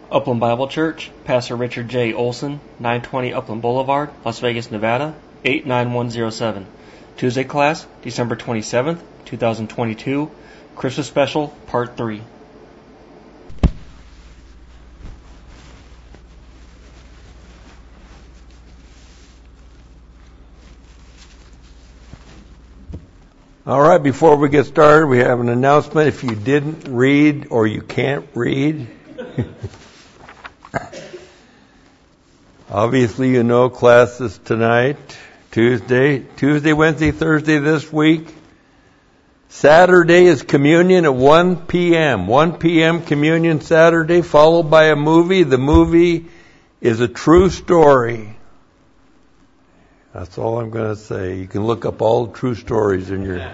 Upland Bible Church, Pastor Richard J. Olson, 920 Upland Boulevard, Las Vegas, Nevada, 89107. Tuesday class, December 27th, 2022, Christmas Special, Part 3. All right, before we get started, we have an announcement. If you didn't read or you can't read, obviously you know classes tonight, Tuesday, Wednesday, Thursday this week. Saturday is communion at 1 p.m. 1 p.m. communion Saturday, followed by a movie. The movie is a true story. That's all I'm going to say. You can look up all the true stories in your...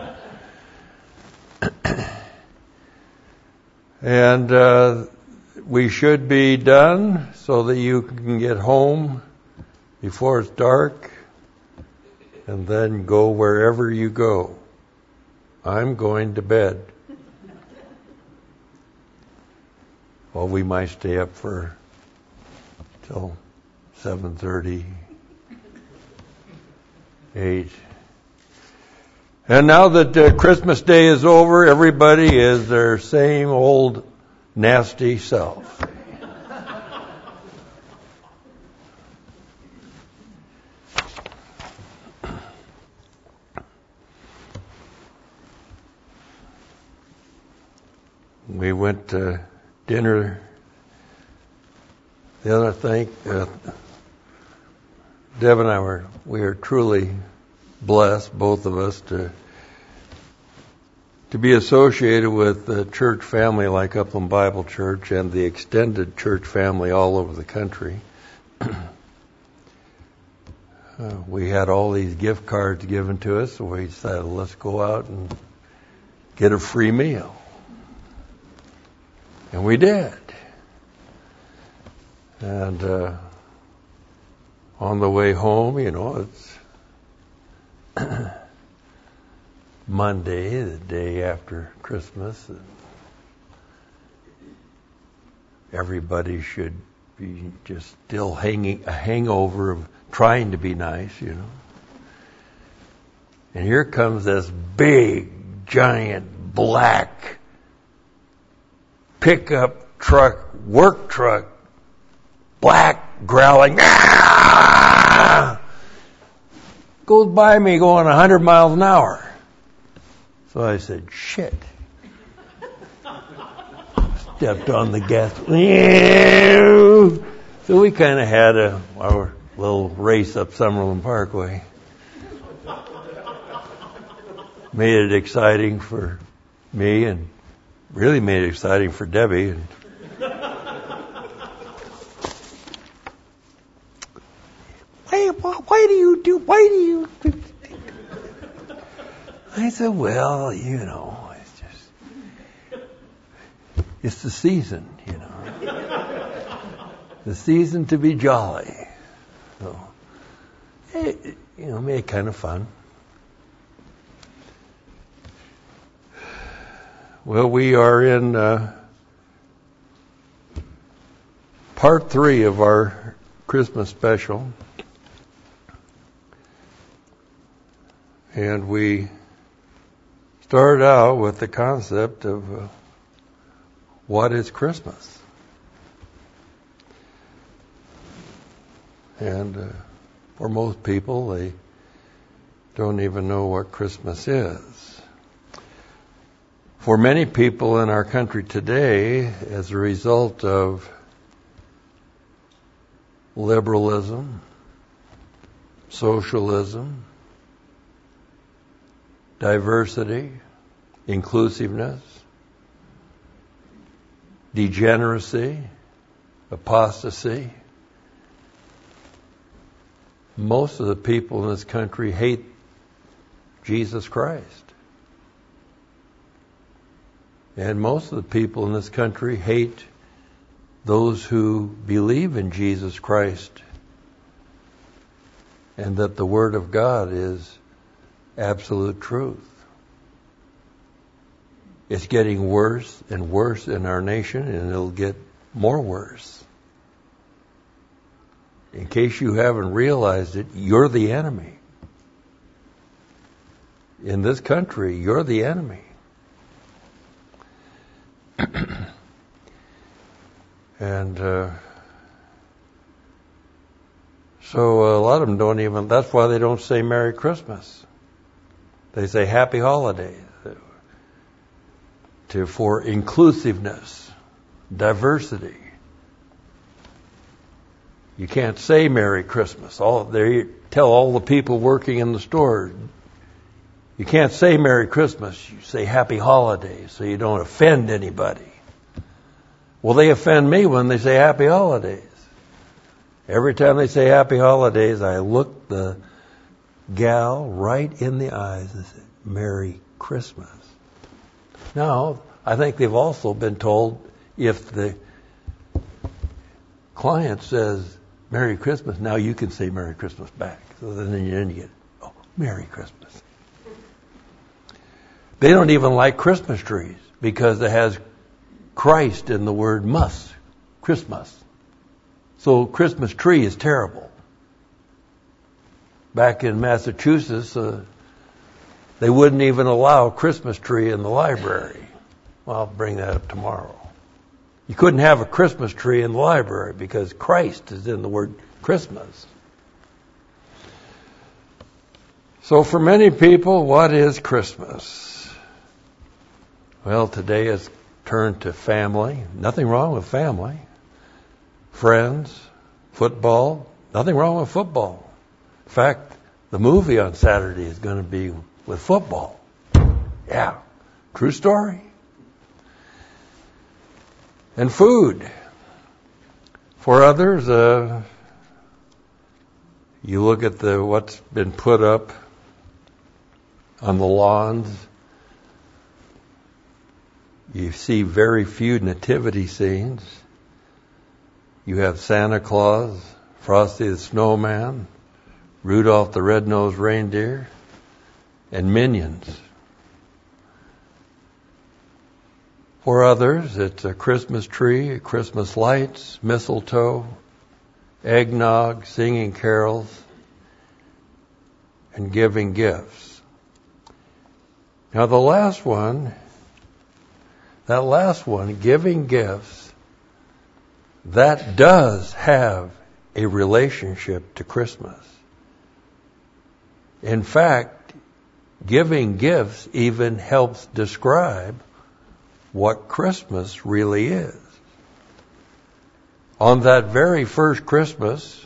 And we should be done so that you can get home before it's dark and then go wherever you go. I'm going to bed. Well, we might stay up till 7:30. 8. And now that Christmas Day is over, everybody is their same old nasty self. We went to dinner the other thing. Deb and I we are truly blessed, both of us, to be associated with a church family like Upland Bible Church and the extended church family all over the country. We had all these gift cards given to us, so we decided, let's go out and get a free meal. And we did. And on the way home, it's Monday, the day after Christmas, and everybody should be just still a hangover of trying to be nice, And here comes this big, giant, black pickup truck, work truck, black, growling, goes by me going 100 miles an hour. So I said, shit. Stepped on the gas. So we kind of had our little race up Summerlin Parkway. Made it exciting for me and really made it exciting for Debbie. And why do you do? I said, well, it's the season, the season to be jolly. So, made it kind of fun. Well, we are in part 3 of our Christmas special. And we started out with the concept of what is Christmas? And for most people, they don't even know what Christmas is. For many people in our country today, as a result of liberalism, socialism, diversity, inclusiveness, degeneracy, apostasy. Most of the people in this country hate Jesus Christ. And most of the people in this country hate those who believe in Jesus Christ and that the Word of God is absolute truth. It's getting worse and worse in our nation, and it'll get more worse. In case you haven't realized it, you're the enemy. In this country, you're the enemy. And so a lot of them don't even, that's why they don't say Merry Christmas. They say Happy Holidays for inclusiveness, diversity. You can't say Merry Christmas. They tell all the people working in the store, you can't say Merry Christmas. You say Happy Holidays so you don't offend anybody. Well, they offend me when they say Happy Holidays. Every time they say Happy Holidays, I look the gal right in the eyes and say, Merry Christmas. Now, I think they've also been told if the client says Merry Christmas, now you can say Merry Christmas back. So then you get, oh, Merry Christmas. They don't even like Christmas trees because it has Christ in the word must, Christmas. So Christmas tree is terrible. Back in Massachusetts, they wouldn't even allow a Christmas tree in the library. Well, I'll bring that up tomorrow. You couldn't have a Christmas tree in the library because Christ is in the word Christmas. So for many people, what is Christmas? Well, today it's turned to family. Nothing wrong with family. Friends, football. Nothing wrong with football. In fact, the movie on Saturday is going to be with football. Yeah, true story. And food. For others, you look at what's been put up on the lawns. You see very few nativity scenes. You have Santa Claus, Frosty the Snowman, Rudolph the Red-Nosed Reindeer, and Minions. For others, it's a Christmas tree, Christmas lights, mistletoe, eggnog, singing carols, and giving gifts. Now that last one, giving gifts, that does have a relationship to Christmas. In fact, giving gifts even helps describe what Christmas really is. On that very first Christmas,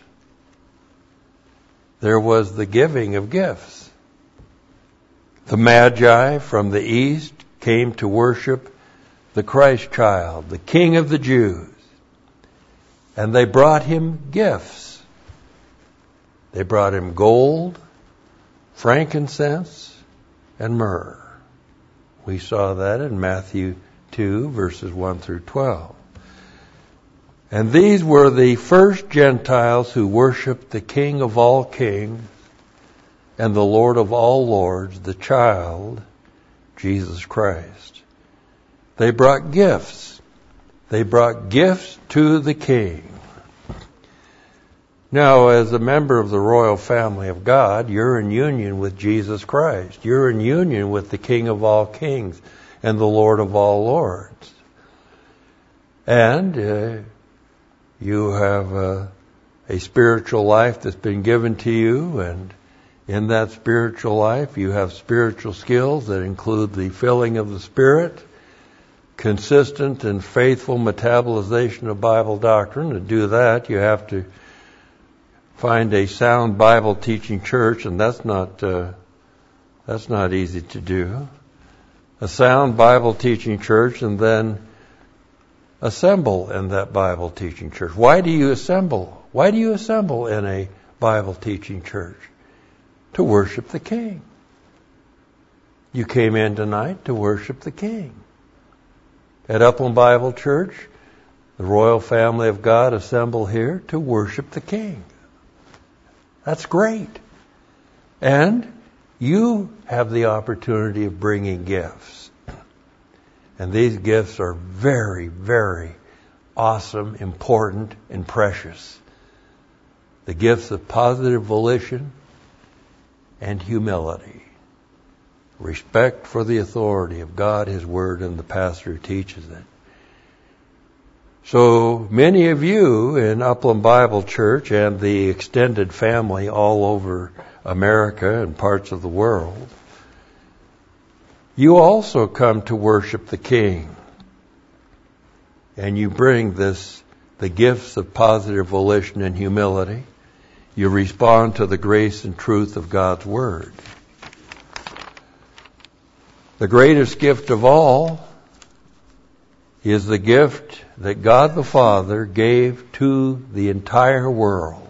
there was the giving of gifts. The Magi from the east came to worship the Christ child, the King of the Jews. And they brought him gifts. They brought him gold, frankincense, and myrrh. We saw that in Matthew 2, verses 1 through 12. And these were the first Gentiles who worshiped the King of all kings and the Lord of all lords, the child, Jesus Christ. They brought gifts. They brought gifts to the King. Now, as a member of the royal family of God, you're in union with Jesus Christ. You're in union with the King of all kings and the Lord of all lords. And you have a spiritual life that's been given to you, and in that spiritual life you have spiritual skills that include the filling of the Spirit, consistent and faithful metabolization of Bible doctrine. To do that, you have to find a sound Bible teaching church, and that's not easy to do. A sound Bible teaching church, and then assemble in that Bible teaching church. Why do you assemble? Why do you assemble in a Bible teaching church? To worship the King. You came in tonight to worship the King. At Upland Bible Church, the royal family of God assemble here to worship the King. That's great. And you have the opportunity of bringing gifts. And these gifts are very, very awesome, important, and precious. The gifts of positive volition and humility. Respect for the authority of God, His Word, and the pastor who teaches it. So many of you in Upland Bible Church and the extended family all over America and parts of the world, you also come to worship the King. And you bring the gifts of positive volition and humility. You respond to the grace and truth of God's Word. The greatest gift of all is the gift that God the Father gave to the entire world.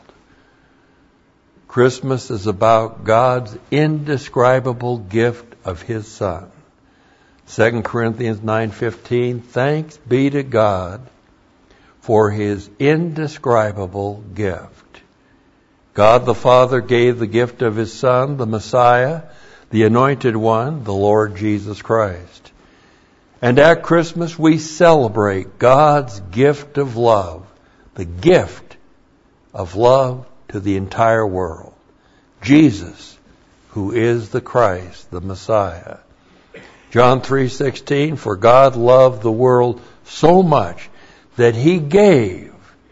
Christmas is about God's indescribable gift of His Son. 2 Corinthians 9:15, thanks be to God for His indescribable gift. God the Father gave the gift of His Son, the Messiah, the Anointed One, the Lord Jesus Christ. And at Christmas we celebrate God's gift of love, the gift of love to the entire world. Jesus, who is the Christ, the Messiah. John 3:16, for God loved the world so much that He gave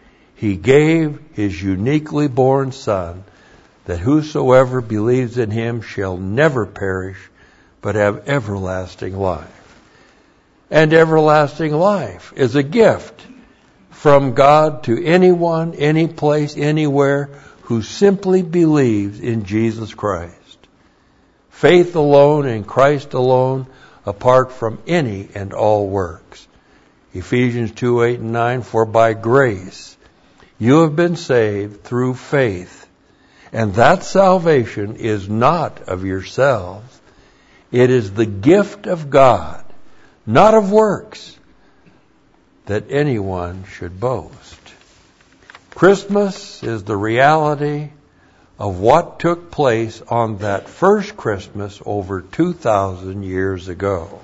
His uniquely born Son, that whosoever believes in Him shall never perish, but have everlasting life. And everlasting life is a gift from God to anyone, any place, anywhere who simply believes in Jesus Christ. Faith alone in Christ alone, apart from any and all works. Ephesians 2:8 and 9, for by grace you have been saved through faith. And that salvation is not of yourselves. It is the gift of God, not of works, that anyone should boast. Christmas is the reality of what took place on that first Christmas over 2,000 years ago.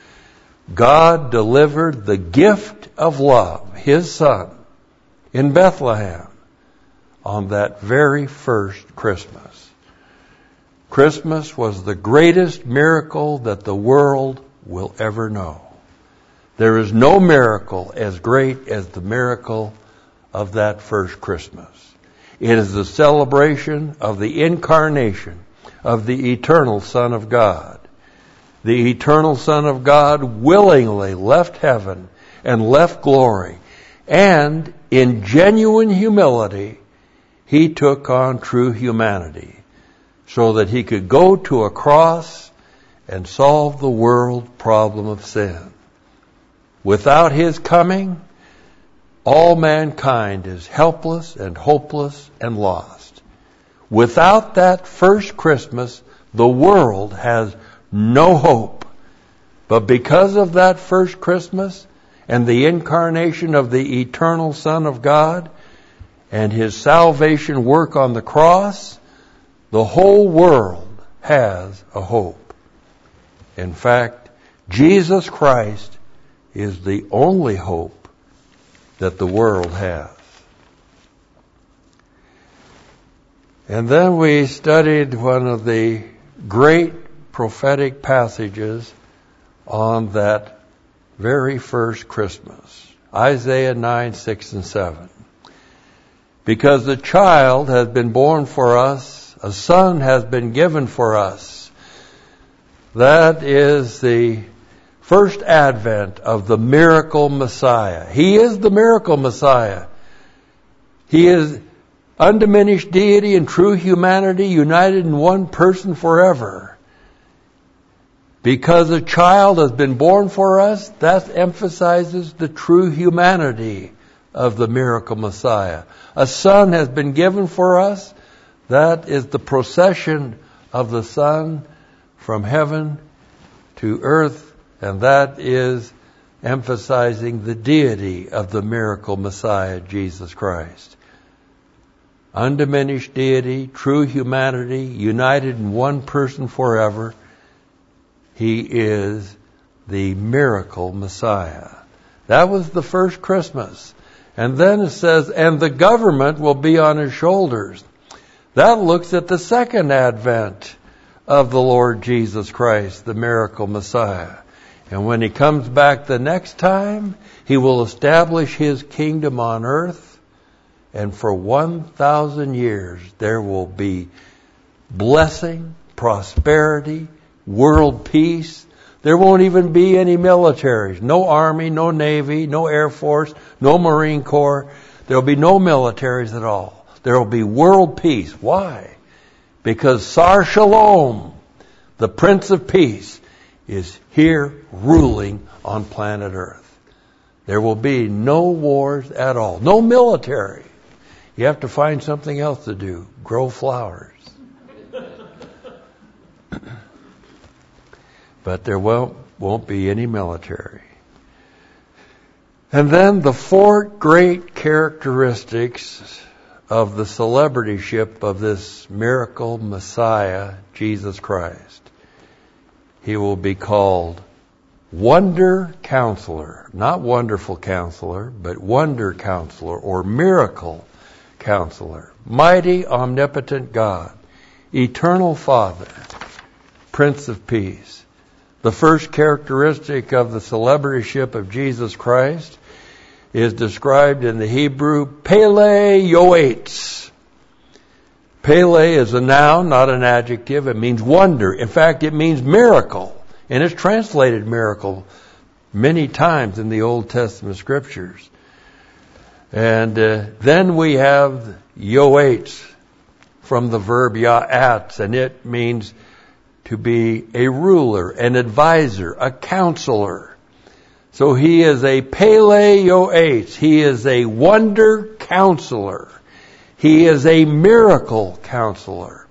God delivered the gift of love, His Son, in Bethlehem on that very first Christmas. Christmas was the greatest miracle that the world will ever know. There is no miracle as great as the miracle of that first Christmas. It is the celebration of the incarnation of the eternal Son of God. The eternal Son of God willingly left heaven and left glory, and in genuine humility, He took on true humanity so that He could go to a cross and solve the world problem of sin. Without His coming, all mankind is helpless and hopeless and lost. Without that first Christmas, the world has no hope. But because of that first Christmas and the incarnation of the eternal Son of God and His salvation work on the cross, the whole world has a hope. In fact, Jesus Christ is the only hope that the world has. And then we studied one of the great prophetic passages on that very first Christmas, Isaiah 9, 6, and 7. Because a child has been born for us, a son has been given for us. That is the first advent of the miracle Messiah. He is the miracle Messiah. He is undiminished deity and true humanity united in one person forever. Because a child has been born for us, that emphasizes the true humanity of the miracle Messiah. A son has been given for us. That is the procession of the Son from heaven to earth, and that is emphasizing the deity of the miracle Messiah, Jesus Christ. Undiminished deity, true humanity, united in one person forever. He is the miracle Messiah. That was the first Christmas. And then it says, and the government will be on his shoulders. That looks at the second advent of the Lord Jesus Christ, the miracle Messiah. And when he comes back the next time, he will establish his kingdom on earth. And for 1,000 years, there will be blessing, prosperity, world peace. There won't even be any militaries. No Army, no Navy, no Air Force, no Marine Corps. There will be no militaries at all. There will be world peace. Why? Because Sar Shalom, the Prince of Peace, is here ruling on planet Earth. There will be no wars at all. No military. You have to find something else to do. Grow flowers. But there won't be any military. And then the four great characteristics of the celebrityship of this miracle Messiah, Jesus Christ. He will be called Wonder Counselor. Not Wonderful Counselor, but Wonder Counselor or Miracle Counselor. Mighty Omnipotent God. Eternal Father. Prince of Peace. The first characteristic of the celebrityship of Jesus Christ is described in the Hebrew, Pele Yoetz. Pele is a noun, not an adjective. It means wonder. In fact, it means miracle. And it's translated miracle many times in the Old Testament scriptures. And then we have Yoetz from the verb ya'atz, and it means to be a ruler, an advisor, a counselor. So he is a Pele Yoetz. He is a wonder counselor. He is a miracle counselor.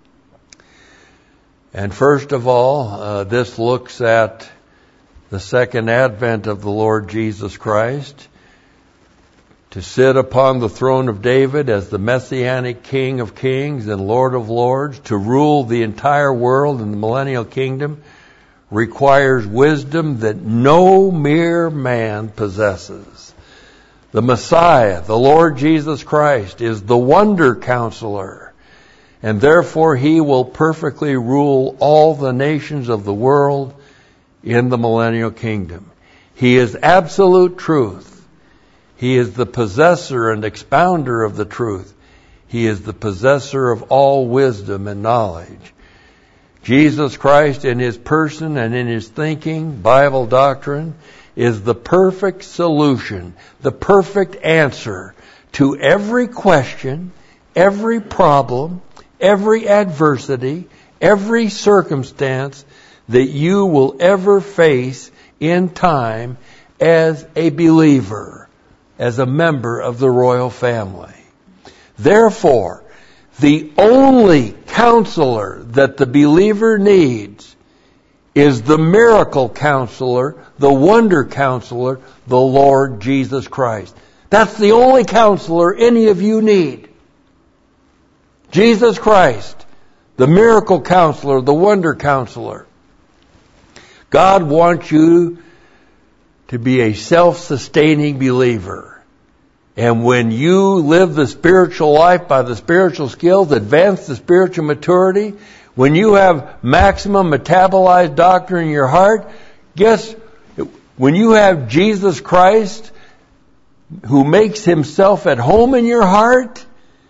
And first of all, this looks at the second advent of the Lord Jesus Christ to sit upon the throne of David as the Messianic King of Kings and Lord of Lords, to rule the entire world in the millennial kingdom, requires wisdom that no mere man possesses. The Messiah, the Lord Jesus Christ, is the wonder counselor, and therefore he will perfectly rule all the nations of the world in the millennial kingdom. He is absolute truth. He is the possessor and expounder of the truth. He is the possessor of all wisdom and knowledge. Jesus Christ in his person and in his thinking, Bible doctrine, is the perfect solution, the perfect answer to every question, every problem, every adversity, every circumstance that you will ever face in time as a believer, as a member of the royal family. Therefore, the only counselor that the believer needs is the miracle counselor, the wonder counselor, the Lord Jesus Christ. That's the only counselor any of you need. Jesus Christ, the miracle counselor, the wonder counselor. God wants you to be a self-sustaining believer. And when you live the spiritual life by the spiritual skills, advance the spiritual maturity, when you have maximum metabolized doctrine in your heart, when you have Jesus Christ who makes himself at home in your heart,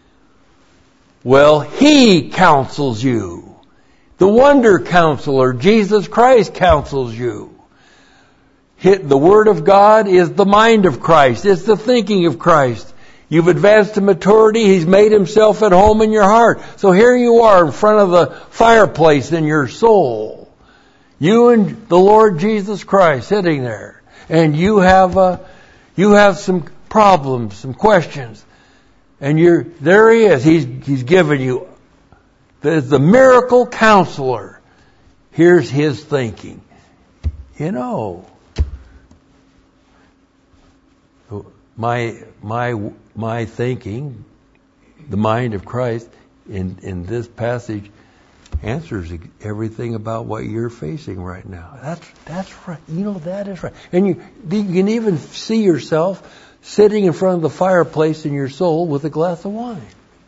well, he counsels you. The wonder counselor, Jesus Christ, counsels you. The Word of God is the mind of Christ. It's the thinking of Christ. You've advanced to maturity. He's made himself at home in your heart. So here you are in front of the fireplace in your soul. You and the Lord Jesus Christ sitting there. And you have some problems, some questions. And there he is. He's given you the miracle counselor. Here's his thinking. You know, my thinking, the mind of Christ in this passage answers everything about what you're facing right now. That's right. You know, that is right. And you can even see yourself sitting in front of the fireplace in your soul with a glass of wine.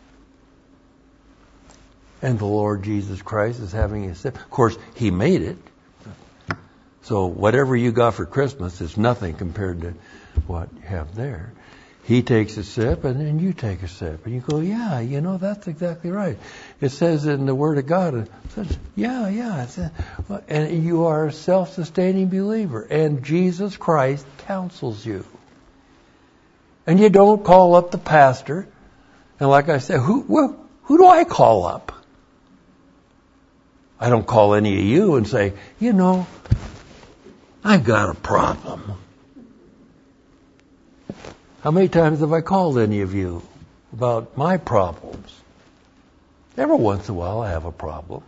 And the Lord Jesus Christ is having a sip. Of course, He made it. So whatever you got for Christmas is nothing compared to what you have there. He takes a sip, and then you take a sip. And you go, yeah, you know, that's exactly right. It says in the Word of God, it says, yeah. And you are a self-sustaining believer. And Jesus Christ counsels you. And you don't call up the pastor. And like I said, who do I call up? I don't call any of you and say, you know, I've got a problem. How many times have I called any of you about my problems? Every once in a while I have a problem.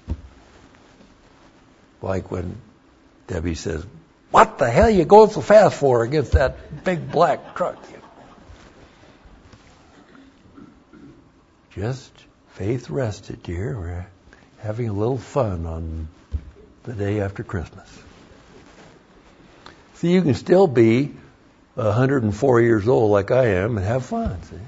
Like when Debbie says, what the hell are you going so fast for against that big black truck? Just faith rested, dear. We're having a little fun on the day after Christmas. See, you can still be 104 years old like I am and have fun, see?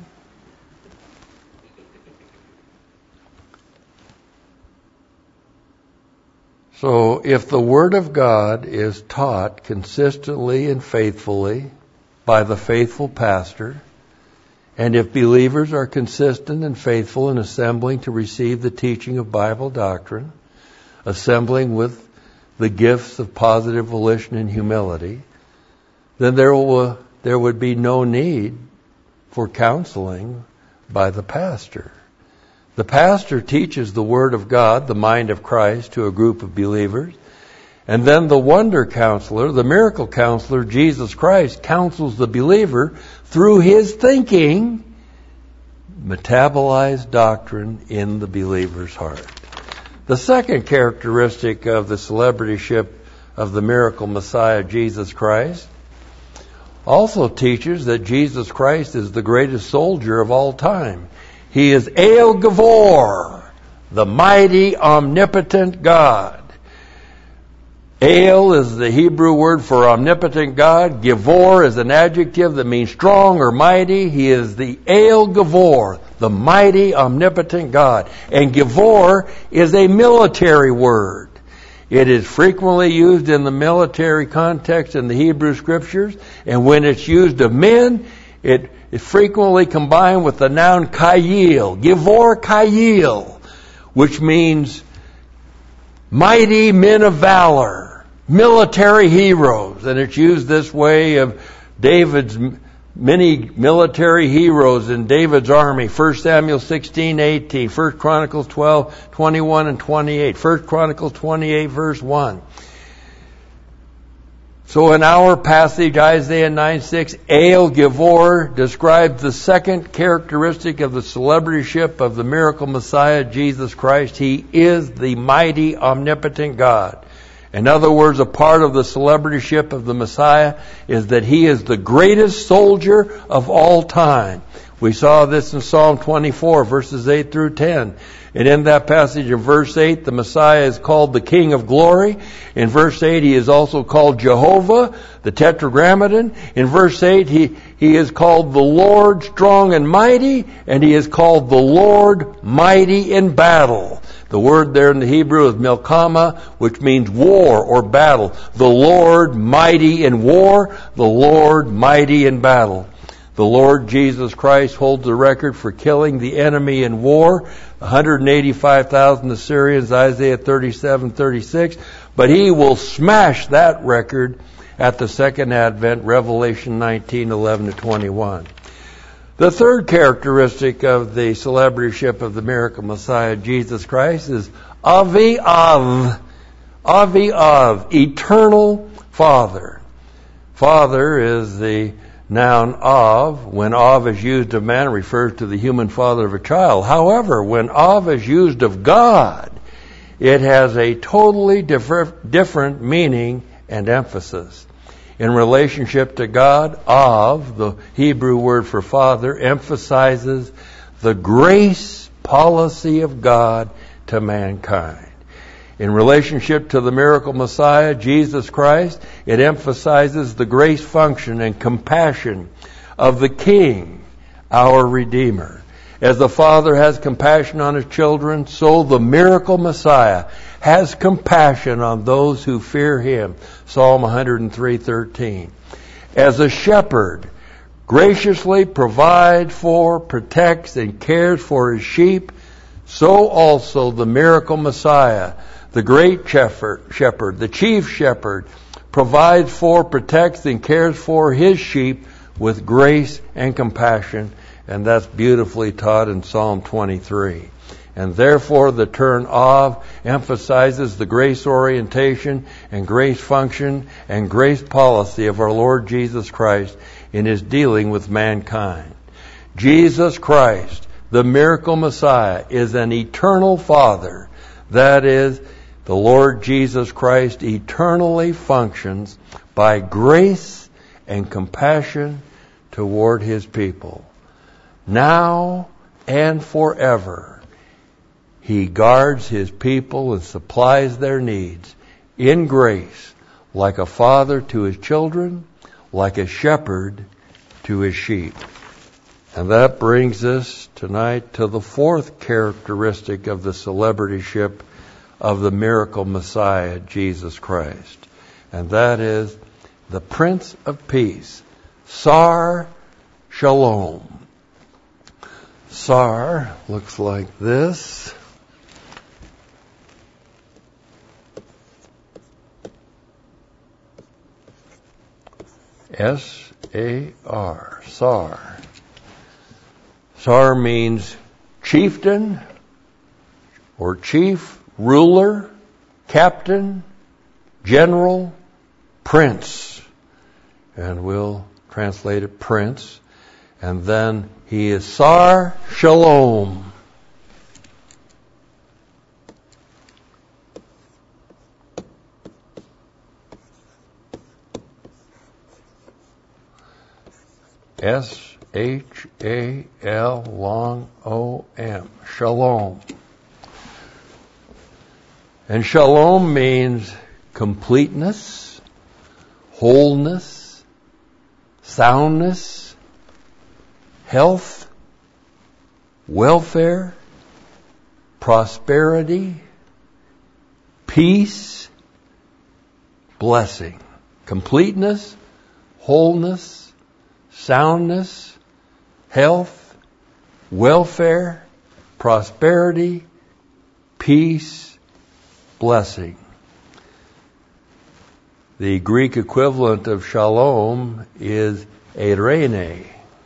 So if the Word of God is taught consistently and faithfully by the faithful pastor, and if believers are consistent and faithful in assembling to receive the teaching of Bible doctrine, assembling with the gifts of positive volition and humility, then there would be no need for counseling by the pastor. The pastor teaches the Word of God, the mind of Christ, to a group of believers. And then the wonder counselor, the miracle counselor, Jesus Christ, counsels the believer through His thinking, metabolized doctrine in the believer's heart. The second characteristic of the celebrityship of the miracle Messiah, Jesus Christ, also teaches that Jesus Christ is the greatest soldier of all time. He is El Gavor, the mighty, omnipotent God. El is the Hebrew word for omnipotent God. Gavor is an adjective that means strong or mighty. He is the El Gavor, the mighty, omnipotent God. And Gavor is a military word. It is frequently used in the military context in the Hebrew Scriptures. And when it's used of men, it is frequently combined with the noun Kayil, Gavor Kayil, which means mighty men of valor, military heroes. And it's used this way of David's many military heroes in David's army. 1 Samuel 16:18, 1 Chronicles 12:21 and 28, 1 Chronicles 28 verse 1. So in our passage, Isaiah 9:6, El Gavor describes the second characteristic of the celebrityship of the miracle Messiah, Jesus Christ. He is the mighty, omnipotent God. In other words, a part of the celebrityship of the Messiah is that He is the greatest soldier of all time. We saw this in Psalm 24, verses 8 through 10. And in that passage in verse 8, the Messiah is called the King of Glory. In verse 8, He is also called Jehovah, the Tetragrammaton. In verse 8, He is called the Lord strong and mighty, and He is called the Lord mighty in battle. The word there in the Hebrew is milkama, which means war or battle. The Lord mighty in war, the Lord mighty in battle. The Lord Jesus Christ holds the record for killing the enemy in war, 185,000 Assyrians, Isaiah 37:36. But He will smash that record at the second advent, Revelation 19:11-21. The third characteristic of the celebrityship of the miracle Messiah, Jesus Christ, is Avi Av, eternal Father. Father is the noun Av. When Av is used of man, it refers to the human father of a child. However, when Av is used of God, it has a totally different meaning and emphasis. In relationship to God, Av, the Hebrew word for father, emphasizes the grace policy of God to mankind. In relationship to the miracle Messiah, Jesus Christ, it emphasizes the grace function and compassion of the King, our Redeemer. As the Father has compassion on His children, so the miracle Messiah has compassion on those who fear Him. Psalm 103:13. As a shepherd graciously provides for, protects, and cares for His sheep, so also the miracle Messiah, the great shepherd, the chief shepherd, provides for, protects, and cares for His sheep with grace and compassion. And that's beautifully taught in Psalm 23. And therefore the term of emphasizes the grace orientation and grace function and grace policy of our Lord Jesus Christ in His dealing with mankind. Jesus Christ, the miracle Messiah, is an eternal Father. That is, the Lord Jesus Christ eternally functions by grace and compassion toward His people. Now and forever, He guards His people and supplies their needs in grace, like a father to his children, like a shepherd to his sheep. And that brings us tonight to the fourth characteristic of the celebrityship of the miracle Messiah, Jesus Christ. And that is the Prince of Peace, Sar Shalom. Sar looks like this. S-A-R, Sar. Sar means chieftain or chief, ruler, captain, general, prince. And we'll translate it prince. And then he is Sar Shalom. S-H-A-L long O-M. Shalom. And shalom means completeness, wholeness, soundness, health, welfare, prosperity, peace, blessing. Completeness, wholeness, soundness, health, welfare, prosperity, peace, blessing. The Greek equivalent of shalom is eirene.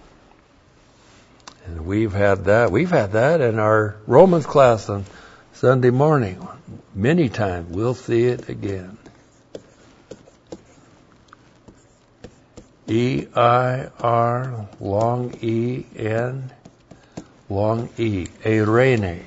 And we've had that in our Romans class on Sunday morning. Many times. We'll see it again. E-I-R, long E-N, long E, eirene.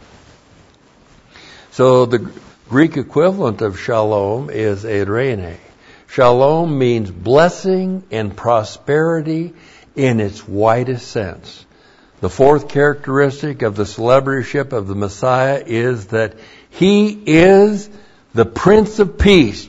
So the Greek equivalent of shalom is eirene. Shalom means blessing and prosperity in its widest sense. The fourth characteristic of the celebrityship of the Messiah is that He is the Prince of Peace.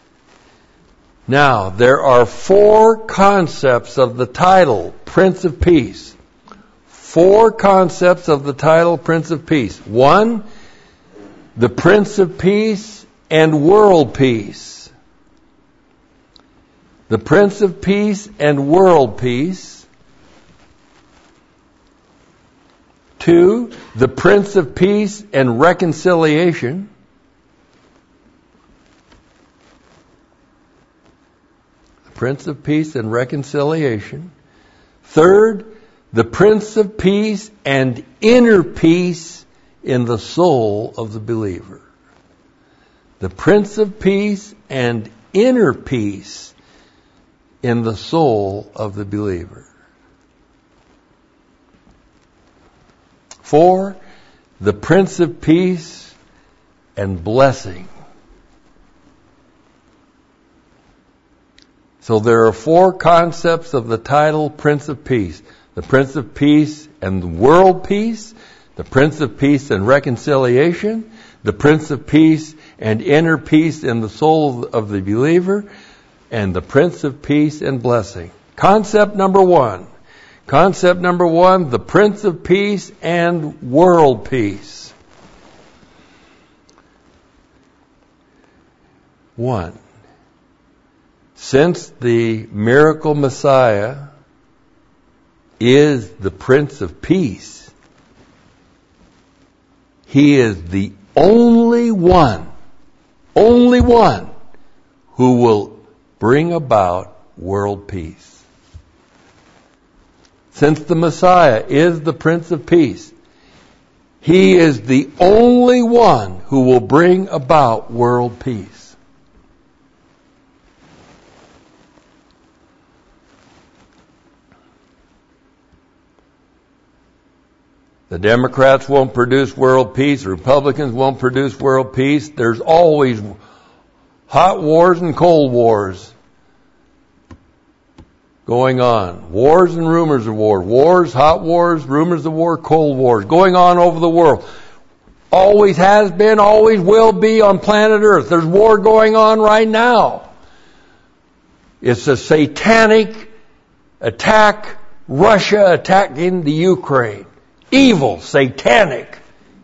Now, there are four concepts of the title, Prince of Peace. Four concepts of the title, Prince of Peace. One, the Prince of Peace and world peace. The Prince of Peace and world peace. Two, the Prince of Peace and reconciliation. Prince of Peace and reconciliation. Third, the Prince of Peace and inner peace in the soul of the believer. The Prince of Peace and inner peace in the soul of the believer. 4, the Prince of Peace and blessing. So there are four concepts of the title Prince of Peace. The Prince of Peace and world peace, the Prince of Peace and reconciliation, the Prince of Peace and inner peace in the soul of the believer, and the Prince of Peace and blessing. Concept number one. Concept number one, the Prince of Peace and world peace. 1. Since the miracle Messiah is the Prince of Peace, He is the only one who will bring about world peace. Since the Messiah is the Prince of Peace, He is the only one who will bring about world peace. The Democrats won't produce world peace. The Republicans won't produce world peace. There's always hot wars and cold wars going on. Wars and rumors of war. Wars, hot wars, rumors of war, cold wars going on over the world. Always has been, always will be on planet Earth. There's war going on right now. It's a satanic attack, Russia attacking the Ukraine. Evil, satanic.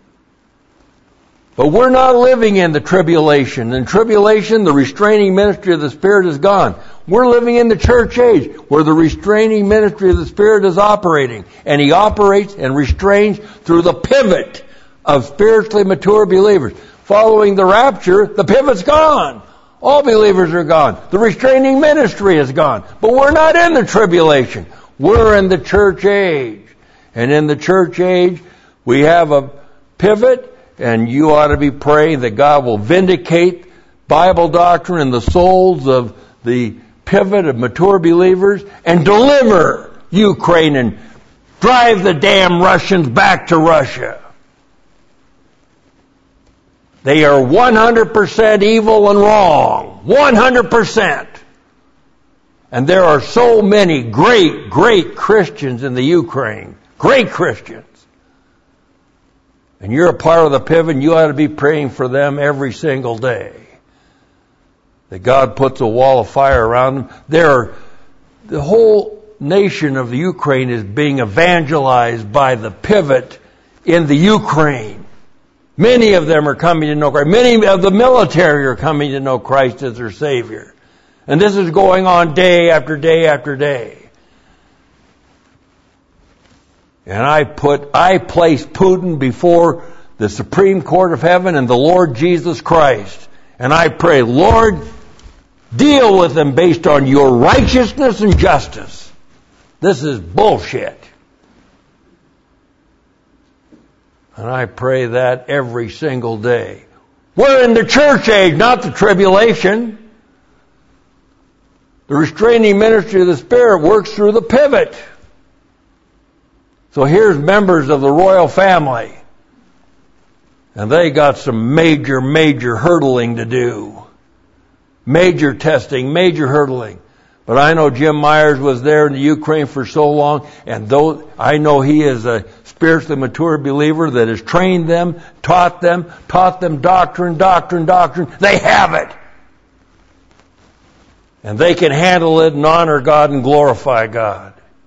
But we're not living in the tribulation. In tribulation, the restraining ministry of the Spirit is gone. We're living in the church age where the restraining ministry of the Spirit is operating. And He operates and restrains through the pivot of spiritually mature believers. Following the rapture, the pivot's gone. All believers are gone. The restraining ministry is gone. But we're not in the tribulation. We're in the church age. And in the church age, we have a pivot, and you ought to be praying that God will vindicate Bible doctrine in the souls of the pivot of mature believers and deliver Ukraine and drive the damn Russians back to Russia. They are 100% evil and wrong. 100%. And there are so many great, great Christians in the Ukraine. Great Christians. And you're a part of the pivot, and you ought to be praying for them every single day. That God puts a wall of fire around them. The whole nation of the Ukraine is being evangelized by the pivot in the Ukraine. Many of them are coming to know Christ. Many of the military are coming to know Christ as their Savior. And this is going on day after day after day. And I place Putin before the Supreme Court of Heaven and the Lord Jesus Christ. And I pray, Lord, deal with them based on your righteousness and justice. This is bullshit. And I pray that every single day. We're in the church age, not the tribulation. The restraining ministry of the Spirit works through the pivot. So here's members of the royal family. And they got some major, major hurdling to do. Major testing, major hurdling. But I know Jim Myers was there in the Ukraine for so long, and though I know he is a spiritually mature believer that has trained them, taught them doctrine. They have it. And they can handle it and honor God and glorify God.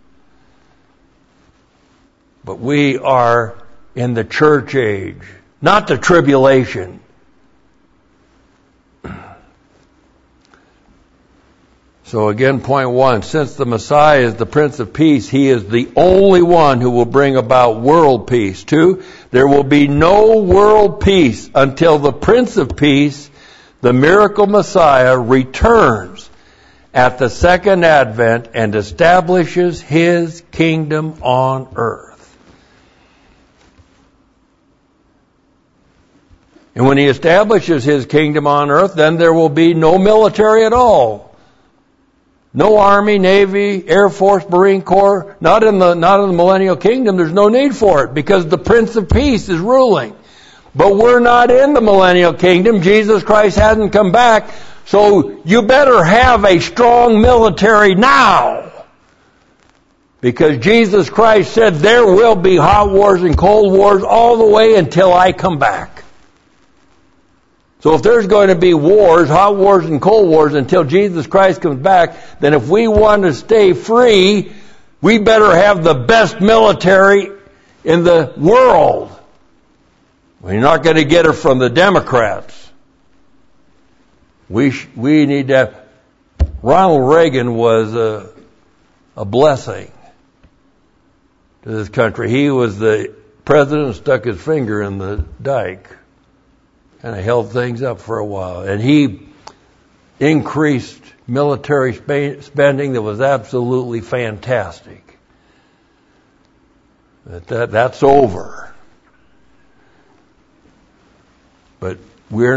But we are in the church age, not the tribulation. So again, point one, since the Messiah is the Prince of Peace, He is the only one who will bring about world peace. 2, there will be no world peace until the Prince of Peace, the miracle Messiah, returns at the second advent and establishes His kingdom on earth. And when He establishes His kingdom on earth, then there will be no military at all. No Army, Navy, Air Force, Marine Corps. Not in the millennial kingdom. There's no need for it because the Prince of Peace is ruling. But we're not in the millennial kingdom. Jesus Christ hasn't come back. So you better have a strong military now. Because Jesus Christ said there will be hot wars and cold wars all the way until I come back. So if there's going to be wars, hot wars and cold wars until Jesus Christ comes back, then if we want to stay free, we better have the best military in the world. We're not going to get it from the Democrats. We need to have... Ronald Reagan was a blessing to this country. He was the president and stuck his finger in the dike. And held things up for a while. And he increased military spending that was absolutely fantastic. That's over. But we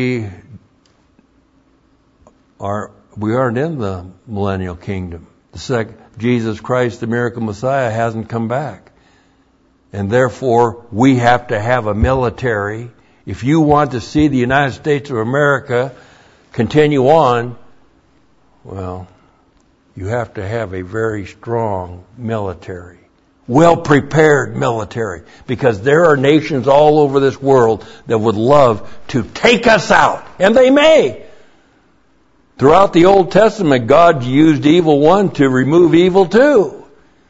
aren't in the millennial kingdom. Jesus Christ, the miracle Messiah, hasn't come back. And therefore, we have to have a military. If you want to see the United States of America continue on, well, you have to have a very strong military. Well-prepared military. Because there are nations all over this world that would love to take us out. And they may. Throughout the Old Testament, God used evil one to remove evil two.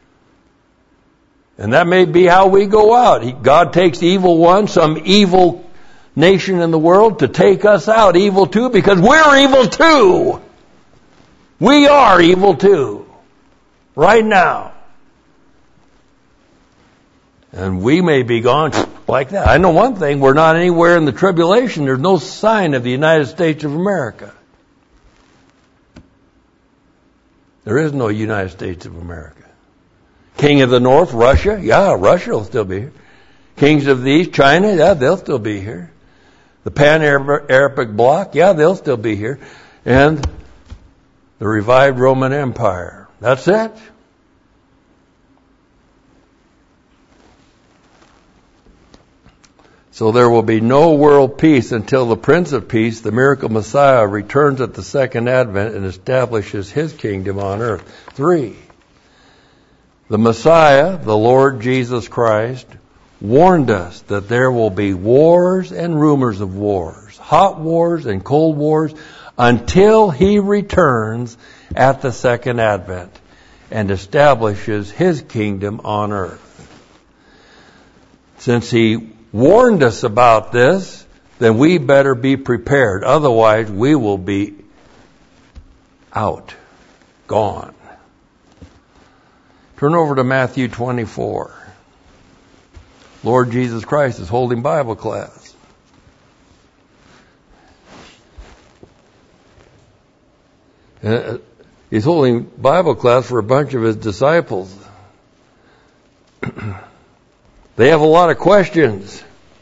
And that may be how we go out. God takes evil one, some evil nation in the world, to take us out, evil too, because we're evil too. We are evil too. Right now. And we may be gone like that. I know one thing, we're not anywhere in the tribulation. There's no sign of the United States of America. There is no United States of America. King of the North, Russia, yeah, Russia will still be here. Kings of the East, China, yeah, they'll still be here. The Pan-Arabic bloc, yeah, they'll still be here. And the revived Roman Empire. That's it. So there will be no world peace until the Prince of Peace, the miracle Messiah, returns at the second advent and establishes his kingdom on earth. 3. The Messiah, the Lord Jesus Christ, warned us that there will be wars and rumors of wars, hot wars and cold wars, until he returns at the second advent and establishes his kingdom on earth. Since he warned us about this, then we better be prepared. Otherwise, we will be out, gone. Turn over to Matthew 24. Lord Jesus Christ is holding Bible class. He's holding Bible class for a bunch of his disciples. They have a lot of questions.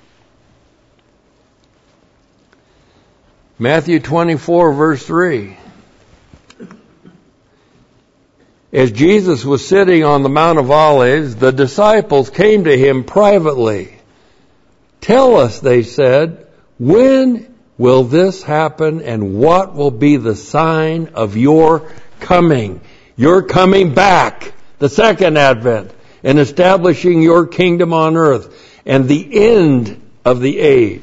Matthew 24, verse 3. As Jesus was sitting on the Mount of Olives, the disciples came to him privately. Tell us, they said, when will this happen and what will be the sign of your coming? Your coming back, the second advent, and establishing your kingdom on earth and the end of the age.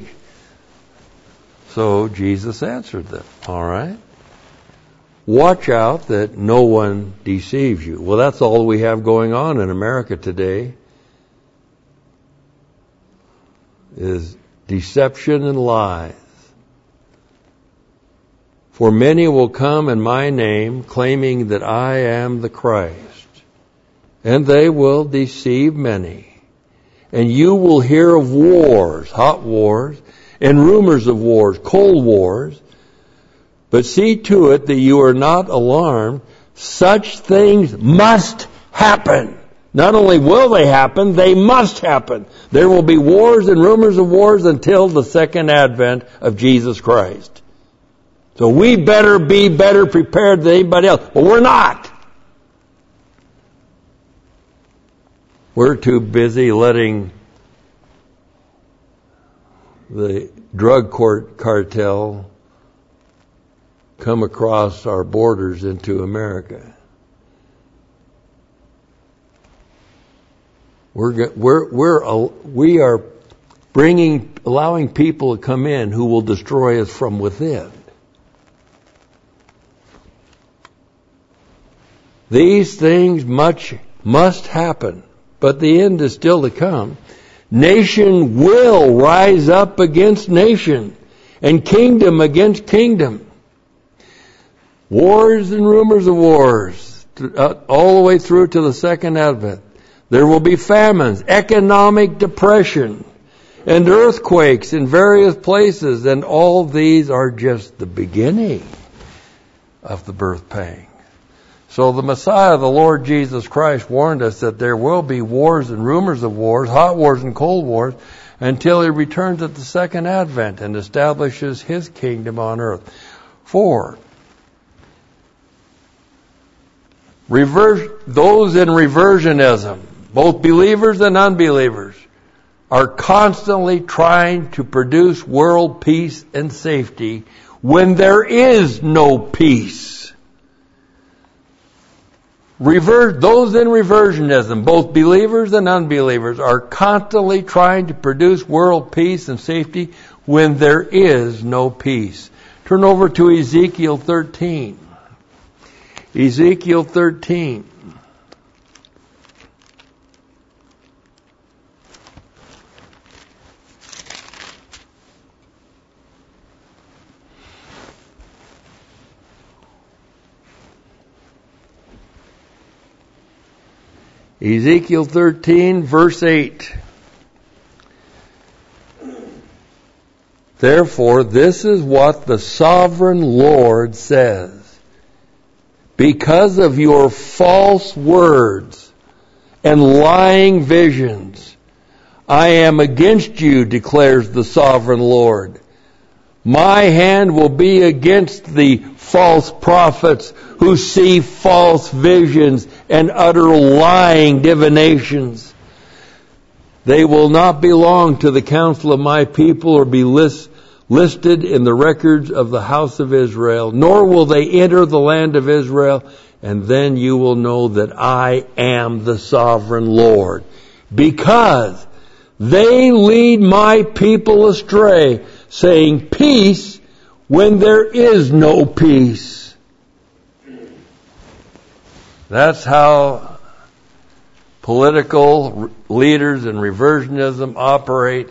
So Jesus answered them, all right. Watch out that no one deceives you. Well, that's all we have going on in America today, is deception and lies. For many will come in my name, claiming that I am the Christ, and they will deceive many. And you will hear of wars, hot wars, and rumors of wars, cold wars. But see to it that you are not alarmed. Such things must happen. Not only will they happen, they must happen. There will be wars and rumors of wars until the second advent of Jesus Christ. So we better be better prepared than anybody else. But we're not. We're too busy letting the drug cartel come across our borders into America. We are allowing people to come in who will destroy us from within. These things must happen, but the end is still to come. Nation will rise up against nation, and kingdom against kingdom. Wars and rumors of wars, all the way through to the second advent. There will be famines, economic depression, and earthquakes in various places, and all these are just the beginning of the birth pang. So the Messiah, the Lord Jesus Christ, warned us that there will be wars and rumors of wars, hot wars and cold wars, until He returns at the second advent and establishes His kingdom on earth. 4. Those in reversionism, both believers and unbelievers, are constantly trying to produce world peace and safety when there is no peace. Those in reversionism, both believers and unbelievers, are constantly trying to produce world peace and safety when there is no peace. Turn over to Ezekiel 13. Ezekiel 13. Ezekiel 13, verse 8. Therefore, this is what the sovereign Lord says. Because of your false words and lying visions, I am against you, declares the sovereign Lord. My hand will be against the false prophets who see false visions and utter lying divinations. They will not belong to the council of my people or be listed in the records of the house of Israel, nor will they enter the land of Israel, and then you will know that I am the sovereign Lord. Because they lead my people astray, saying peace when there is no peace. That's how political leaders in reversionism operate.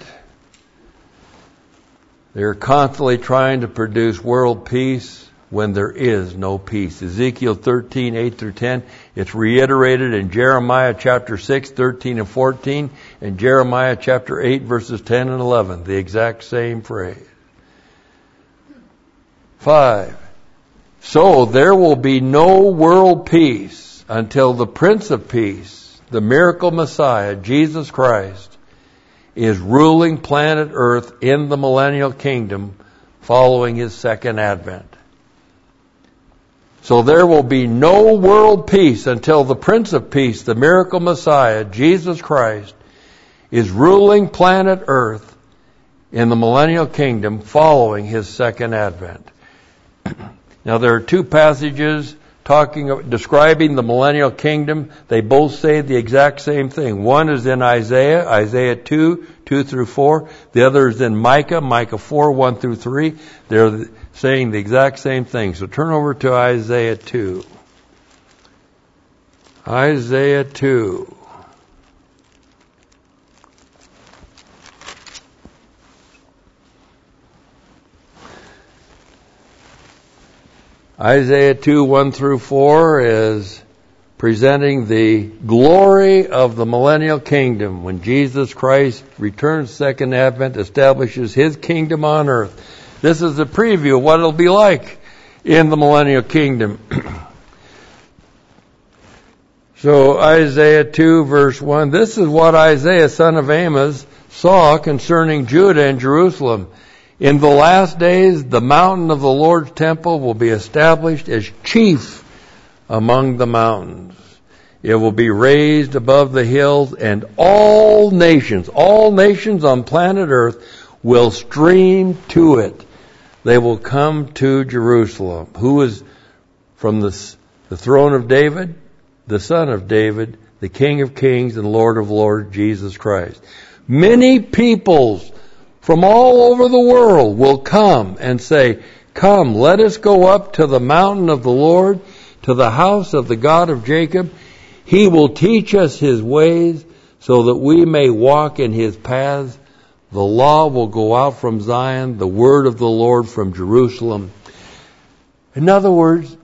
They're constantly trying to produce world peace when there is no peace. Ezekiel 13, 8 through 10. It's reiterated in Jeremiah chapter 6, 13 and 14, and Jeremiah chapter 8, verses 10 and 11. The exact same phrase. 5. So there will be no world peace until the Prince of Peace, the miracle Messiah, Jesus Christ, is ruling planet Earth in the millennial kingdom following His second advent. So there will be no world peace until the Prince of Peace, the miracle Messiah, Jesus Christ, is ruling planet Earth in the millennial kingdom following His second advent. Now there are two passages describing the millennial kingdom. They both say the exact same thing. One is in Isaiah 2, 2 through 4. The other is in Micah 4, 1 through 3. They're saying the exact same thing. So turn over to Isaiah 2. Isaiah 2. Isaiah 2, 1 through 4 is presenting the glory of the millennial kingdom when Jesus Christ returns second advent, establishes His kingdom on earth. This is a preview of what it'll be like in the millennial kingdom. So Isaiah 2, verse 1, this is what Isaiah, son of Amos, saw concerning Judah and Jerusalem. In the last days, the mountain of the Lord's temple will be established as chief among the mountains. It will be raised above the hills, and all nations on planet Earth will stream to it. They will come to Jerusalem. Who is from the throne of David? The son of David, the King of Kings and Lord of Lords, Jesus Christ. Many peoples from all over the world will come and say, "Come, let us go up to the mountain of the Lord, to the house of the God of Jacob. He will teach us his ways so that we may walk in his paths. The law will go out from Zion, the word of the Lord from Jerusalem." In other words,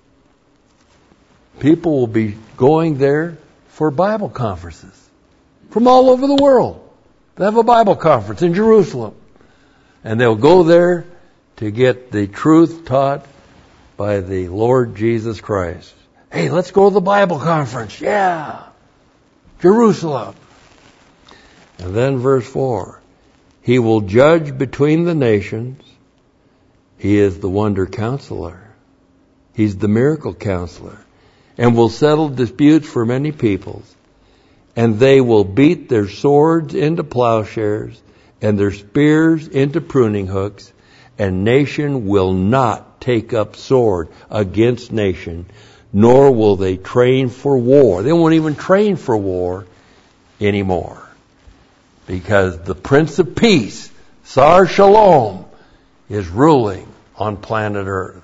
people will be going there for Bible conferences from all over the world. They have a Bible conference in Jerusalem. And they'll go there to get the truth taught by the Lord Jesus Christ. Hey, let's go to the Bible conference. Yeah. Jerusalem. And then verse 4. He will judge between the nations. He is the wonder counselor. He's the miracle counselor. And will settle disputes for many peoples. And they will beat their swords into plowshares and their spears into pruning hooks. And nation will not take up sword against nation, nor will they train for war. They won't even train for war anymore. Because the Prince of Peace, Sar Shalom, is ruling on planet Earth.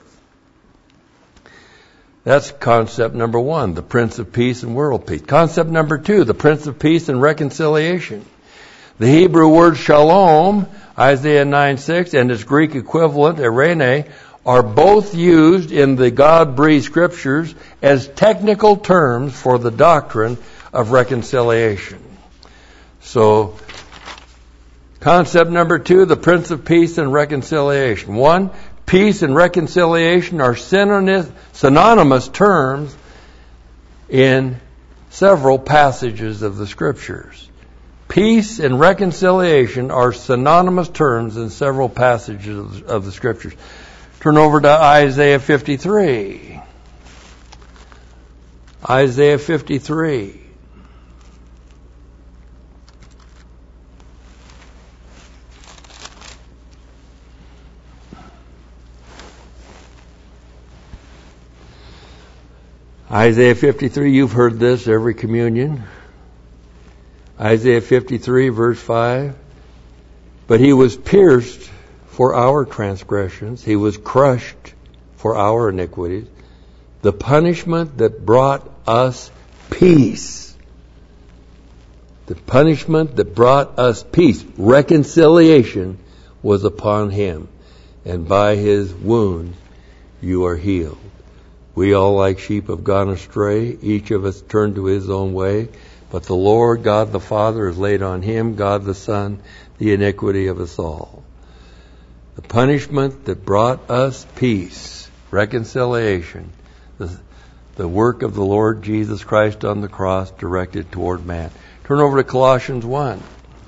That's concept number 1, the Prince of Peace and world peace. Concept number 2, the Prince of Peace and reconciliation. The Hebrew word shalom, Isaiah 9:6, and its Greek equivalent, eirene, are both used in the God-breathed scriptures as technical terms for the doctrine of reconciliation. So, concept number 2, the Prince of Peace and reconciliation. 1, peace and reconciliation are synonymous terms in several passages of the Scriptures. Peace and reconciliation are synonymous terms in several passages of the Scriptures. Turn over to Isaiah 53. Isaiah 53. Isaiah 53, you've heard this every communion. Isaiah 53, verse 5. But he was pierced for our transgressions. He was crushed for our iniquities. The punishment that brought us peace. The punishment that brought us peace, reconciliation, was upon him. And by his wounds you are healed. We all like sheep have gone astray. Each of us turned to his own way. But the Lord God the Father has laid on him, God the Son, the iniquity of us all. The punishment that brought us peace, reconciliation, the work of the Lord Jesus Christ on the cross directed toward man. Turn over to Colossians 1.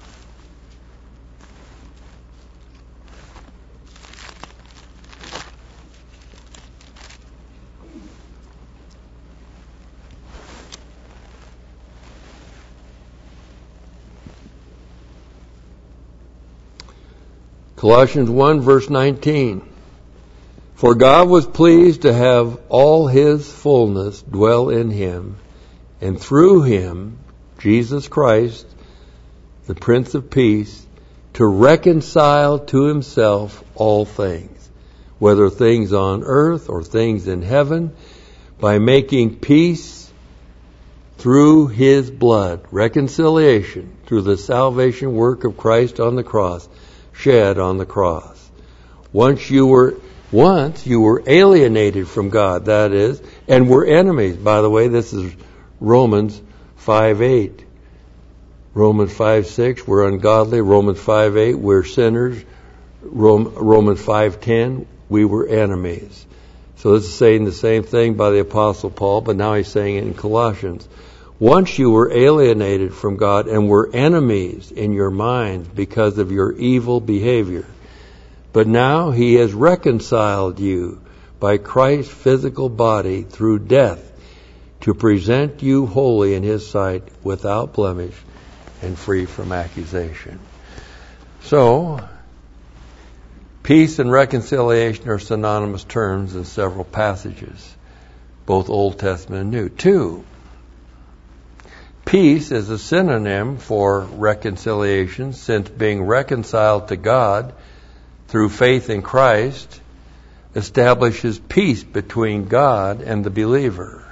Colossians 1, verse 19. For God was pleased to have all his fullness dwell in him, and through him, Jesus Christ, the Prince of Peace, to reconcile to himself all things, whether things on earth or things in heaven, by making peace through his blood, reconciliation through the salvation work of Christ on the cross, shed on the cross. Once you were alienated from God, that is, and were enemies. By the way, this is Romans 5:8. Romans 5:6, we're ungodly. Romans 5:8, we're sinners. Romans 5:10, we were enemies. So this is saying the same thing by the Apostle Paul, but now he's saying it in Colossians. Once you were alienated from God and were enemies in your minds because of your evil behavior. But now he has reconciled you by Christ's physical body through death to present you holy in his sight, without blemish and free from accusation. So, peace and reconciliation are synonymous terms in several passages, both Old Testament and New. 2, Peace is a synonym for reconciliation, since being reconciled to God through faith in Christ establishes peace between God and the believer.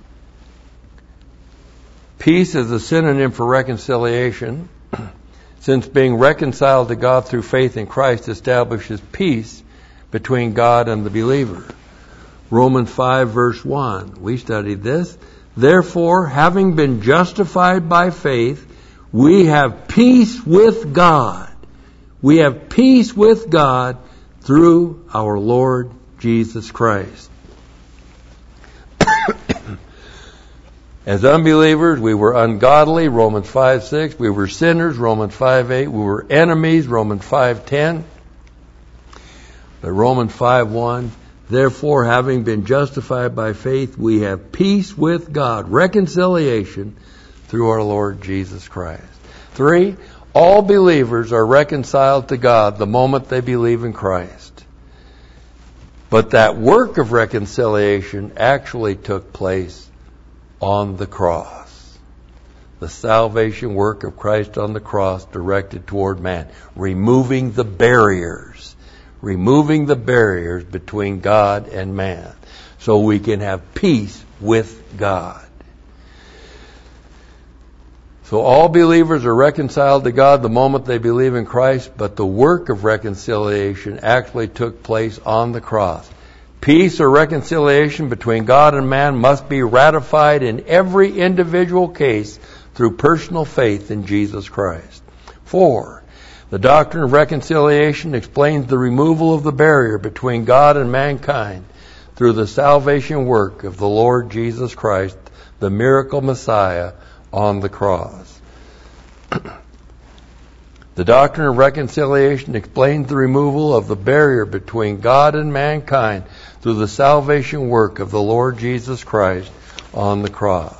Peace is a synonym for reconciliation, since being reconciled to God through faith in Christ establishes peace between God and the believer. Romans 5 verse 1, we studied this. Therefore, having been justified by faith, we have peace with God. We have peace with God through our Lord Jesus Christ. As unbelievers, we were ungodly, Romans 5:6. We were sinners, Romans 5:8. We were enemies, Romans 5:10. But Romans 5:1, therefore, having been justified by faith, we have peace with God, reconciliation through our Lord Jesus Christ. 3, all believers are reconciled to God the moment they believe in Christ. But that work of reconciliation actually took place on the cross. The salvation work of Christ on the cross directed toward man, removing the barriers between God and man, so we can have peace with God. So all believers are reconciled to God the moment they believe in Christ, but the work of reconciliation actually took place on the cross. Peace or reconciliation between God and man must be ratified in every individual case through personal faith in Jesus Christ. 4, the doctrine of reconciliation explains the removal of the barrier between God and mankind through the salvation work of the Lord Jesus Christ, the miracle Messiah on the cross. The doctrine of reconciliation explains the removal of the barrier between God and mankind through the salvation work of the Lord Jesus Christ on the cross.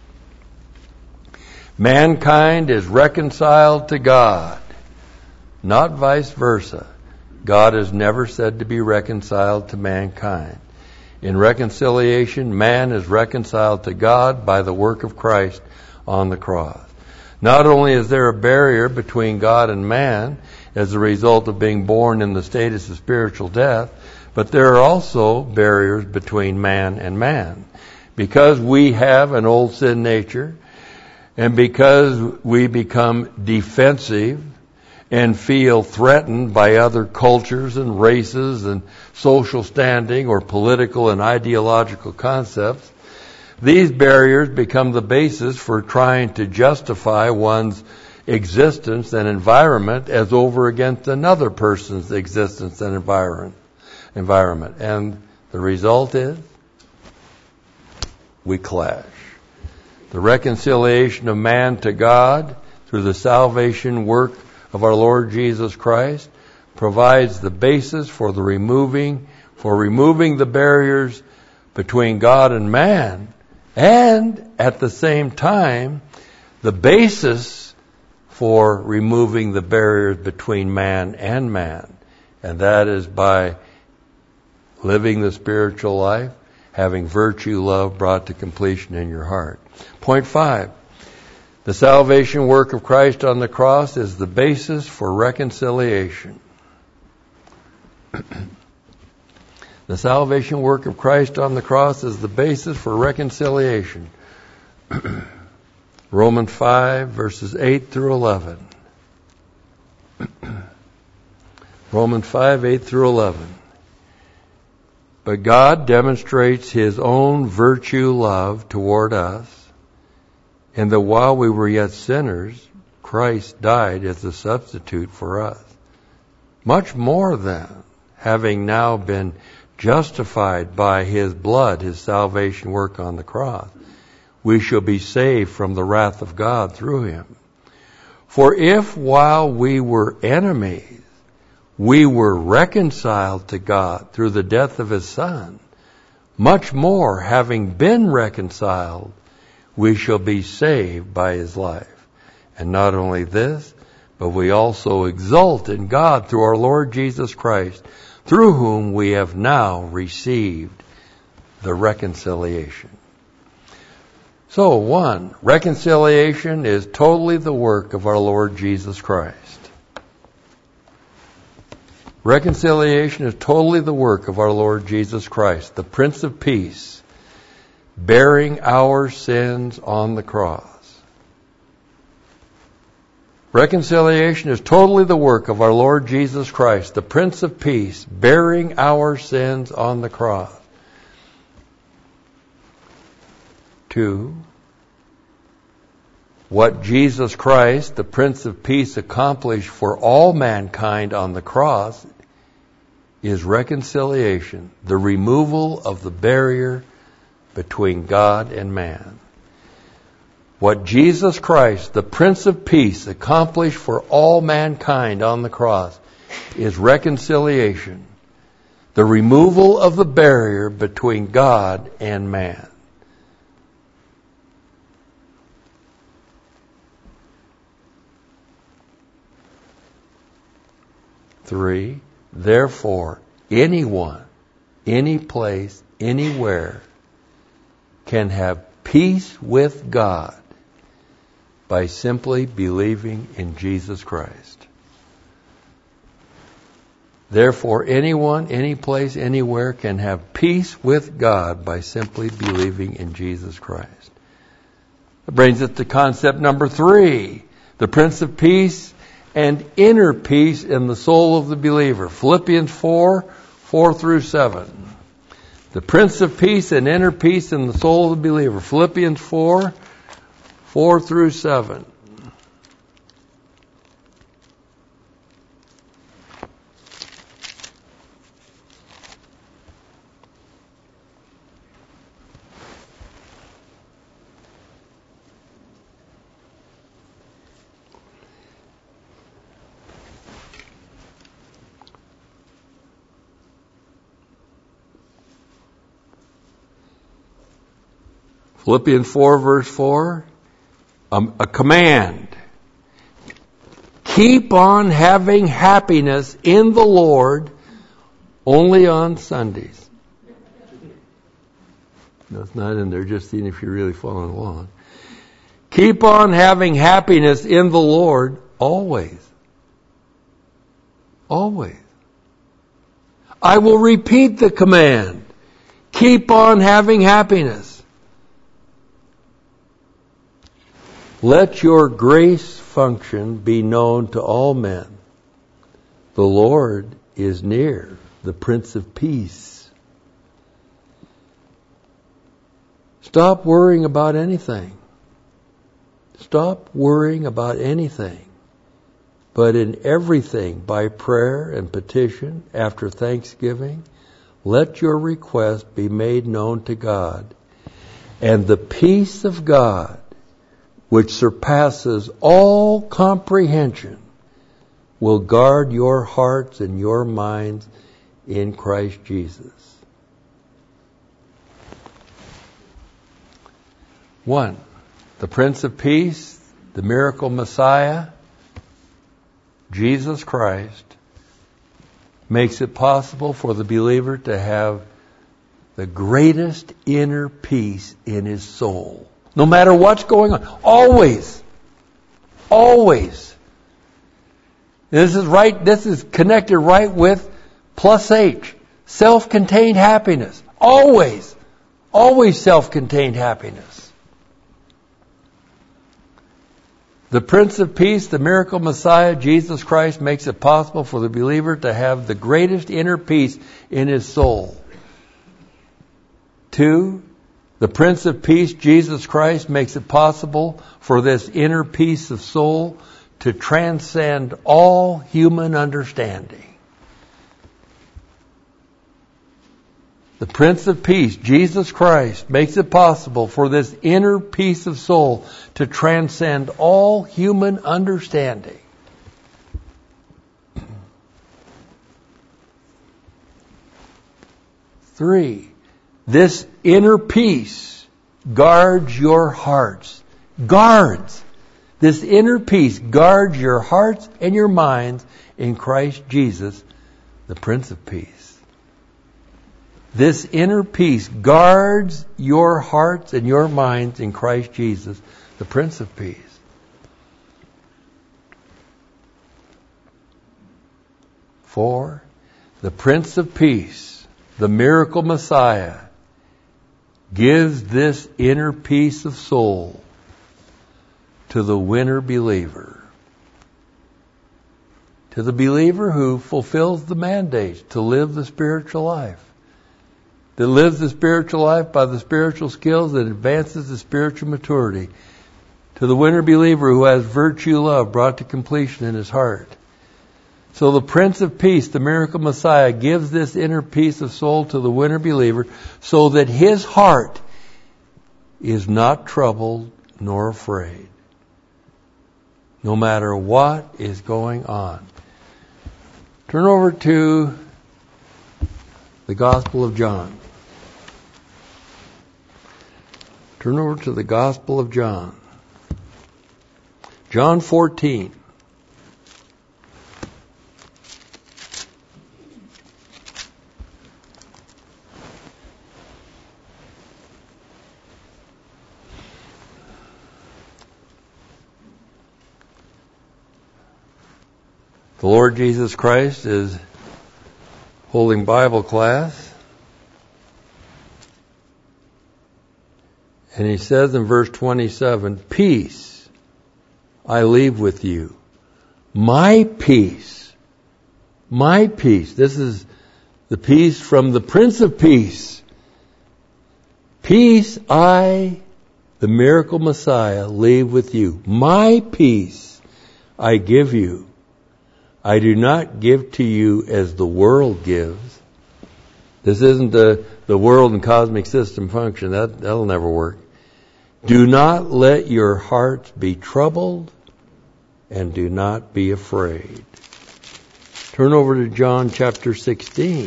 Mankind is reconciled to God, not vice versa. God is never said to be reconciled to mankind. In reconciliation, man is reconciled to God by the work of Christ on the cross. Not only is there a barrier between God and man as a result of being born in the status of spiritual death, but there are also barriers between man and man. Because we have an old sin nature, and because we become defensive and feel threatened by other cultures and races and social standing or political and ideological concepts, these barriers become the basis for trying to justify one's existence and environment as over against another person's existence and environment. And the result is we clash. The reconciliation of man to God through the salvation work of our Lord Jesus Christ provides the basis for removing the barriers between God and man, and at the same time, the basis for removing the barriers between man and man. And that is by living the spiritual life, having virtue, love brought to completion in your heart. Point 5. The salvation work of Christ on the cross is the basis for reconciliation. The salvation work of Christ on the cross is the basis for reconciliation. Romans 5, verses 8 through 11. Romans 5, 8 through 11. But God demonstrates His own virtue love toward us, in that while we were yet sinners, Christ died as a substitute for us. Much more then, having now been justified by His blood, His salvation work on the cross, we shall be saved from the wrath of God through Him. For if while we were enemies, we were reconciled to God through the death of His Son, much more, having been reconciled, we shall be saved by His life. And not only this, but we also exult in God through our Lord Jesus Christ, through whom we have now received the reconciliation. So, 1, reconciliation is totally the work of our Lord Jesus Christ. Reconciliation is totally the work of our Lord Jesus Christ, the Prince of Peace, bearing our sins on the cross. Reconciliation is totally the work of our Lord Jesus Christ, the Prince of Peace, bearing our sins on the cross. 2, what Jesus Christ, the Prince of Peace, accomplished for all mankind on the cross is reconciliation, the removal of the barrier between God and man. What Jesus Christ, the Prince of Peace, accomplished for all mankind on the cross is reconciliation, the removal of the barrier between God and man. Three, therefore, anyone, any place, anywhere can have peace with God by simply believing in Jesus Christ. Therefore, anyone, any place, anywhere can have peace with God by simply believing in Jesus Christ. That brings us to concept number 3, the Prince of Peace and inner peace in the soul of the believer. Philippians 4:4-7. The Prince of Peace and inner peace in the soul of the believer. Philippians 4:4-7. Philippians 4, verse 4, a command. Keep on having happiness in the Lord only on Sundays. No, it's not in there, just seeing if you're really following along. Keep on having happiness in the Lord always. Always. I will repeat the command. Keep on having happiness. Let your grace function be known to all men. The Lord is near, the Prince of Peace. Stop worrying about anything. Stop worrying about anything. But in everything, by prayer and petition, after thanksgiving, let your request be made known to God. And the peace of God, which surpasses all comprehension, will guard your hearts and your minds in Christ Jesus. 1, the Prince of Peace, the miracle Messiah, Jesus Christ, makes it possible for the believer to have the greatest inner peace in his soul. No matter what's going on. Always. Always. This is connected right with plus H. Self-contained happiness. Always. Always self-contained happiness. The Prince of Peace, the miracle Messiah, Jesus Christ, makes it possible for the believer to have the greatest inner peace in his soul. 2, the Prince of Peace, Jesus Christ, makes it possible for this inner peace of soul to transcend all human understanding. The Prince of Peace, Jesus Christ, makes it possible for this inner peace of soul to transcend all human understanding. 3, this inner peace guards your hearts. Guards. This inner peace guards your hearts and your minds in Christ Jesus, the Prince of Peace. This inner peace guards your hearts and your minds in Christ Jesus, the Prince of Peace. For the Prince of Peace, the miracle Messiah, gives this inner peace of soul to the winner believer. To the believer who fulfills the mandate to live the spiritual life. That lives the spiritual life by the spiritual skills that advances the spiritual maturity. To the winner believer who has virtue love brought to completion in his heart. So the Prince of Peace, the miracle Messiah, gives this inner peace of soul to the winner believer so that his heart is not troubled nor afraid. No matter what is going on. Turn over to the Gospel of John. Turn over to the Gospel of John. John 14. The Lord Jesus Christ is holding Bible class. And he says in verse 27, peace I leave with you. My peace. My peace. This is the peace from the Prince of Peace. Peace I, the miracle Messiah, leave with you. My peace I give you. I do not give to you as the world gives. This isn't the world and cosmic system function. That'll never work. Do not let your hearts be troubled and do not be afraid. Turn over to John chapter 16.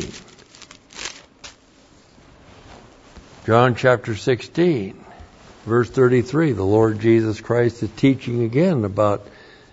John chapter 16, verse 33. The Lord Jesus Christ is teaching again about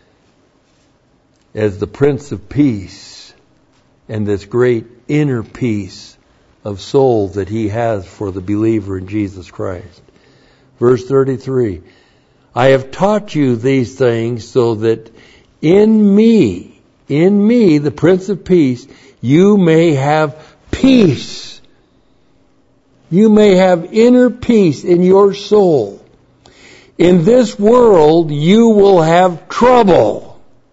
as the Prince of Peace and this great inner peace of soul that he has for the believer in Jesus Christ. Verse 33, I have taught you these things so that in me, the Prince of Peace, you may have peace. You may have inner peace in your soul. In this world, you will have trouble.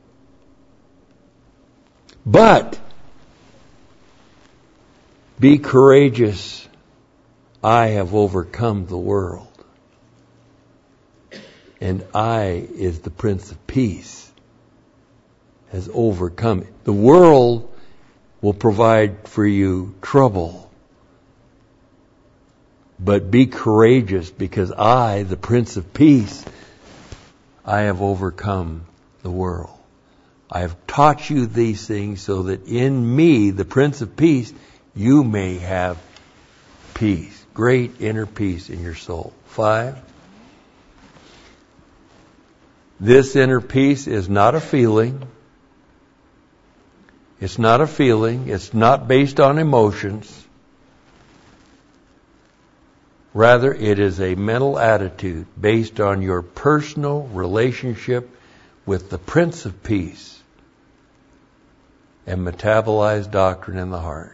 But be courageous. I have overcome the world. And I is the Prince of Peace. Has overcome it. The world will provide for you trouble. But be courageous because I, the Prince of Peace, I have overcome the world. I have taught you these things so that in me, the Prince of Peace, you may have peace. Great inner peace in your soul. 5. This inner peace is not a feeling. It's not a feeling. It's not based on emotions. Rather, it is a mental attitude based on your personal relationship with the Prince of Peace and metabolized doctrine in the heart.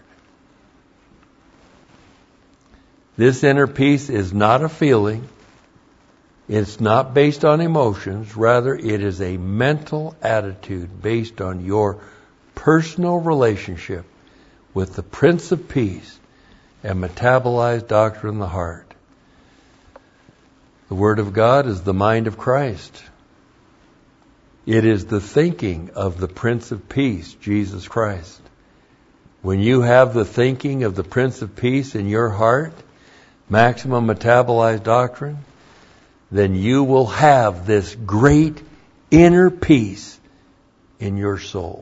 This inner peace is not a feeling. It's not based on emotions. Rather, it is a mental attitude based on your personal relationship with the Prince of Peace and metabolized doctrine in the heart. The Word of God is the mind of Christ. It is the thinking of the Prince of Peace, Jesus Christ. When you have the thinking of the Prince of Peace in your heart, maximum metabolized doctrine, then you will have this great inner peace in your soul.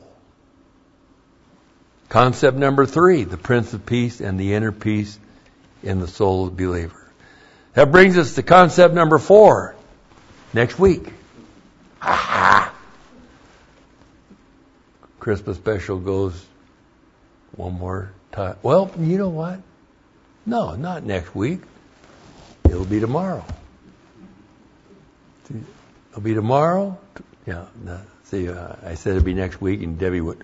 Concept number 3, the Prince of Peace and the inner peace in the soul of the believer. That brings us to concept number 4, next week. Aha! Christmas special goes one more time. Well, you know what? No, not next week. It'll be tomorrow. It'll be tomorrow. Yeah. No, see, I said it'd be next week, and Debbie would.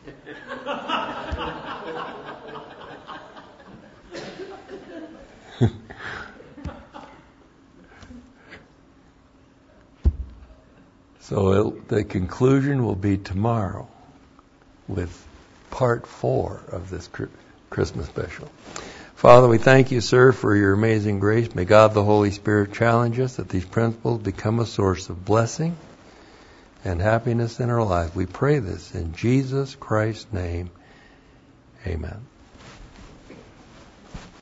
So the conclusion will be tomorrow with part 4 of this Christmas special. Father, we thank you, sir, for your amazing grace. May God the Holy Spirit challenge us that these principles become a source of blessing and happiness in our lives. We pray this in Jesus Christ's name. Amen.